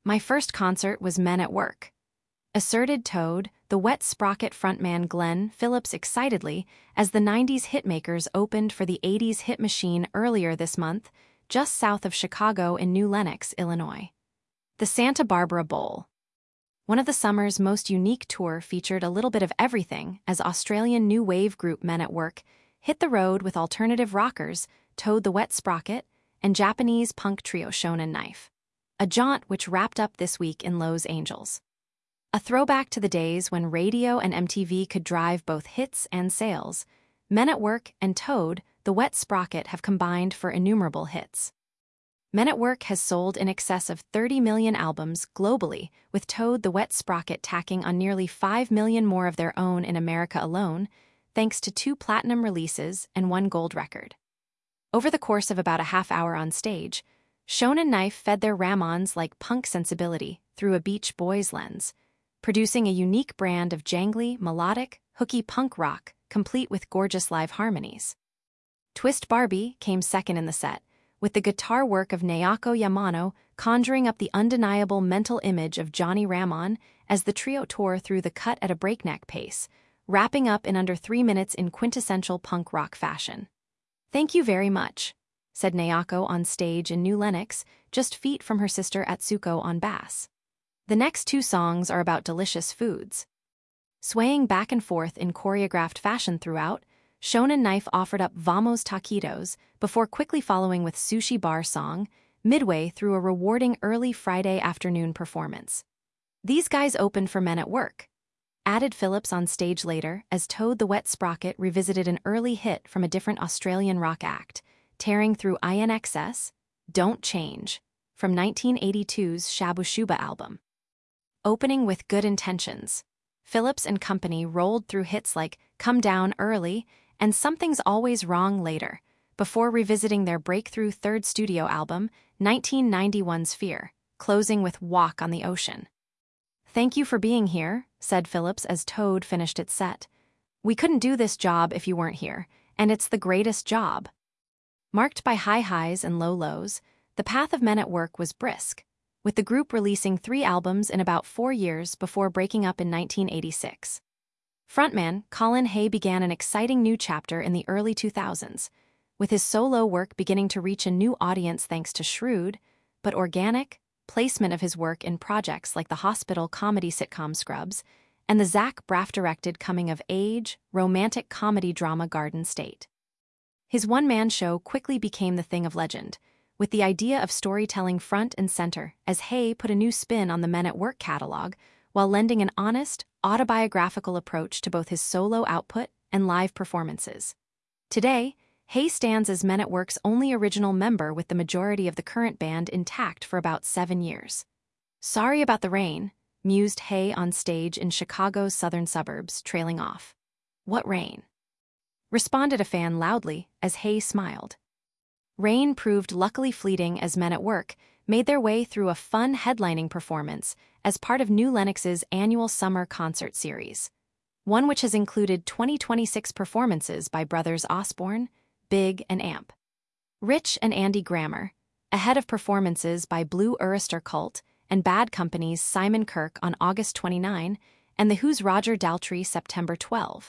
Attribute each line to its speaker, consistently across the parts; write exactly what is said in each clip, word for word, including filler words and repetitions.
Speaker 1: My first concert was Men at Work, asserted Toad, the Wet Sprocket frontman Glenn Phillips excitedly as the nineties hitmakers opened for the eighties hit machine earlier this month, just south of Chicago in New Lenox, Illinois. The Santa Barbara Bowl. One of the summer's most unique tour featured a little bit of everything as Australian new wave group Men at Work hit the road with alternative rockers Toad the Wet Sprocket and Japanese punk trio Shonen Knife. A jaunt which wrapped up this week in Los Angeles. A throwback to the days when radio and M T V could drive both hits and sales, Men at Work and Toad, the Wet Sprocket have combined for innumerable hits. Men at Work has sold in excess of thirty million albums globally, with Toad the Wet Sprocket tacking on nearly five million more of their own in America alone, thanks to two platinum releases and one gold record. Over the course of about a half hour on stage, Shonen Knife fed their Ramons like punk sensibility through a Beach Boys lens, producing a unique brand of jangly, melodic, hooky punk rock, complete with gorgeous live harmonies. Twist Barbie came second in the set, with the guitar work of Naoko Yamano conjuring up the undeniable mental image of Johnny Ramone as the trio tore through the cut at a breakneck pace, wrapping up in under three minutes in quintessential punk rock fashion. "Thank you very much," said Naoko on stage in New Lenox, just feet from her sister Atsuko on bass. The next two songs are about delicious foods. Swaying back and forth in choreographed fashion throughout, Shonen Knife offered up Vamos Taquitos before quickly following with Sushi Bar Song, midway through a rewarding early Friday afternoon performance. "These guys opened for Men at Work," added Phillips on stage later as Toad the Wet Sprocket revisited an early hit from a different Australian rock act, tearing through I N X S, Don't Change, from nineteen eighty-two's Shabu Shuba album. Opening with Good Intentions, Phillips and company rolled through hits like Come Down Early and Something's Always Wrong Later, before revisiting their breakthrough third studio album, nineteen ninety-one's Fear, closing with Walk on the Ocean. "Thank you for being here," said Phillips as Toad finished its set. "We couldn't do this job if you weren't here, and it's the greatest job." Marked by high highs and low lows, the path of Men at Work was brisk, with the group releasing three albums in about four years before breaking up in nineteen eighty-six. Frontman Colin Hay began an exciting new chapter in the early two thousands, with his solo work beginning to reach a new audience thanks to shrewd, but organic, placement of his work in projects like the hospital comedy sitcom Scrubs and the Zach Braff-directed coming-of-age, romantic comedy drama Garden State. His one-man show quickly became the thing of legend, with the idea of storytelling front and center as Hay put a new spin on the Men at Work catalog while lending an honest, autobiographical approach to both his solo output and live performances. Today, Hay stands as Men at Work's only original member, with the majority of the current band intact for about seven years. "Sorry about the rain," mused Hay on stage in Chicago's southern suburbs, trailing off. "What rain?" responded a fan loudly as Hay smiled. Rain proved luckily fleeting as Men at Work made their way through a fun headlining performance as part of New Lenox's annual summer concert series, one which has included twenty twenty-six performances by brothers Osborne, Big and Amp. Rich and Andy Grammer, ahead of performances by Blue Oyster Cult and Bad Company's Simon Kirke on August twenty-ninth and The Who's Roger Daltrey September twelfth.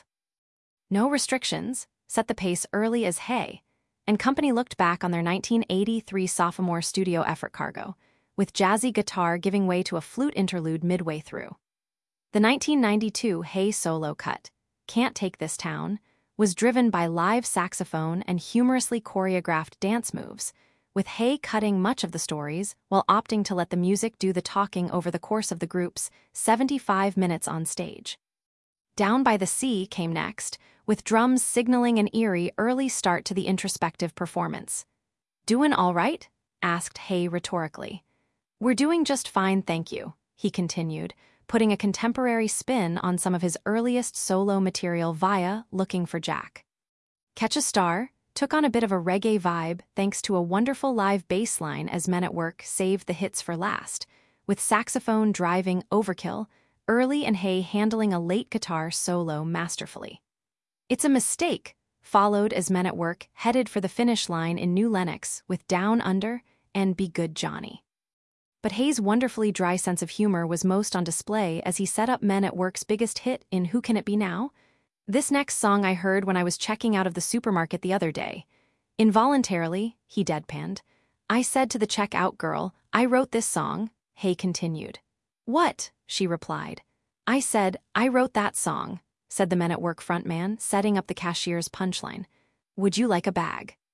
Speaker 1: No Restrictions set the pace early as Hay, and company looked back on their nineteen eighty-three sophomore studio effort Cargo, with jazzy guitar giving way to a flute interlude midway through. The nineteen ninety-two Hay solo cut, Can't Take This Town, was driven by live saxophone and humorously choreographed dance moves, with Hay cutting much of the stories while opting to let the music do the talking over the course of the group's seventy-five minutes on stage. Down by the Sea came next, with drums signaling an eerie early start to the introspective performance. "Doin' all right?" asked Hay rhetorically. "We're doing just fine, thank you," he continued, putting a contemporary spin on some of his earliest solo material via Looking for Jack. Catch a Star took on a bit of a reggae vibe thanks to a wonderful live bass line as Men at Work saved the hits for last, with saxophone driving Overkill, early and Hay handling a late guitar solo masterfully. It's a Mistake followed as Men at Work headed for the finish line in New Lenox with Down Under and Be Good Johnny. but Hayes' wonderfully dry sense of humor was most on display as he set up Men at Work's biggest hit in Who Can It Be Now? This next song I heard when I was checking out of the supermarket the other day. Involuntarily, he deadpanned. I said to the checkout girl, I wrote this song, Hay continued. What? She replied. I said, I wrote that song, said the Men at Work frontman, setting up the cashier's punchline. Would you like a bag?